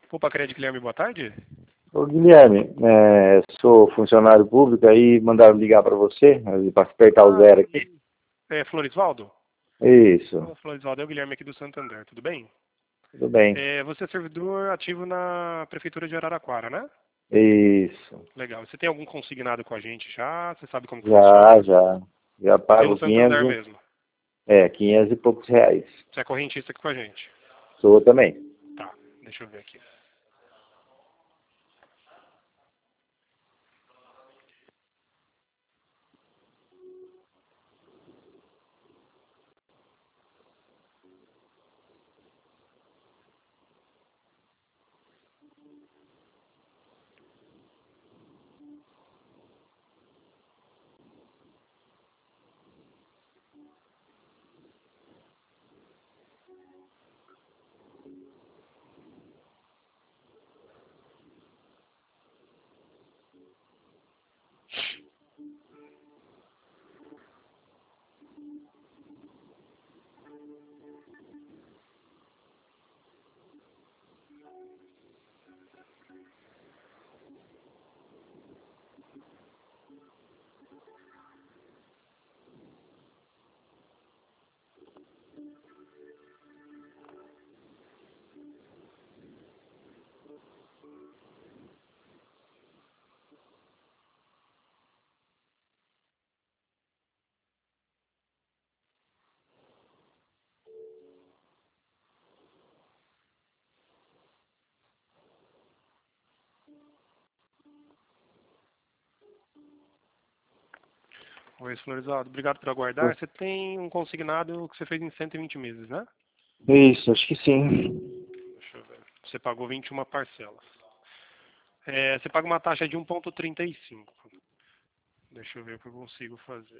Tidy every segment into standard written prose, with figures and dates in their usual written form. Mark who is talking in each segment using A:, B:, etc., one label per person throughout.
A: Opa, Crédito Guilherme, boa tarde.
B: Ô Guilherme, sou funcionário público, aí mandaram ligar para você, para apertar o zero aqui.
A: É Florisvaldo?
B: Isso,
A: Florisvaldo, é o Guilherme aqui do Santander, tudo bem?
B: tudo bem.
A: Você é servidor ativo na Prefeitura de Araraquara, né?
B: Isso,
A: Legal. Você tem algum consignado com a gente já? Você sabe como que
B: já,
A: funciona?
B: já. Já
A: Pelo
B: pago
A: Santander
B: 500,
A: mesmo.
B: 500 e poucos reais.
A: Você é correntista aqui com a gente.
B: Sou também.
A: Tá, deixa eu ver aqui. Oi, Florisvaldo, obrigado por aguardar. Você tem um consignado que você fez em 120 meses, né?
B: Isso, acho que sim.
A: Deixa eu ver. Você pagou 21 parcelas. Você paga uma taxa de 1,35. Deixa eu ver o que eu consigo fazer.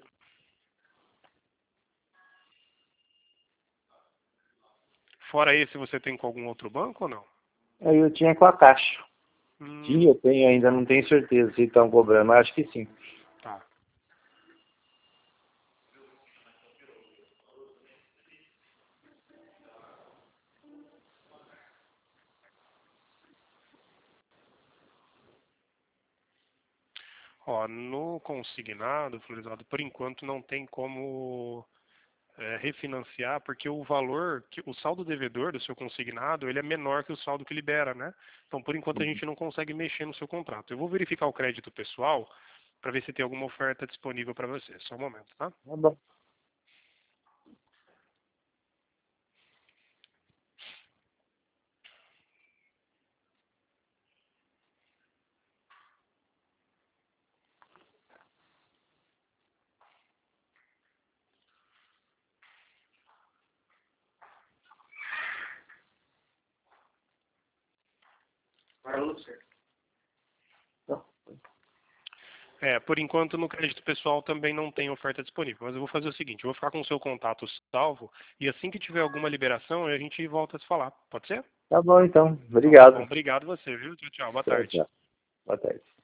A: Fora esse, você tem com algum outro banco ou não?
B: Aí eu tinha com a Caixa.
A: Hum,
B: Tinha, eu tenho ainda, não tenho certeza se estão cobrando, mas acho que sim.
A: tá. Ó, no consignado, Florizado, por enquanto não tem como refinanciar, porque o valor, o saldo devedor do seu consignado, ele é menor que o saldo que libera, né? Então, por enquanto, a gente não consegue mexer no seu contrato. Eu vou verificar o crédito pessoal para ver se tem alguma oferta disponível para você. Só um momento, tá?
B: Tá bom.
A: Por enquanto no crédito pessoal também não tem oferta disponível, mas eu vou fazer o seguinte, eu vou ficar com o seu contato salvo e assim que tiver alguma liberação a gente volta a se falar, pode ser?
B: Tá bom então,
A: Então tá bom,
B: obrigado.
A: obrigado você, viu? Tchau, tchau, boa
B: Tchau,
A: tarde.
B: tchau. Boa tarde.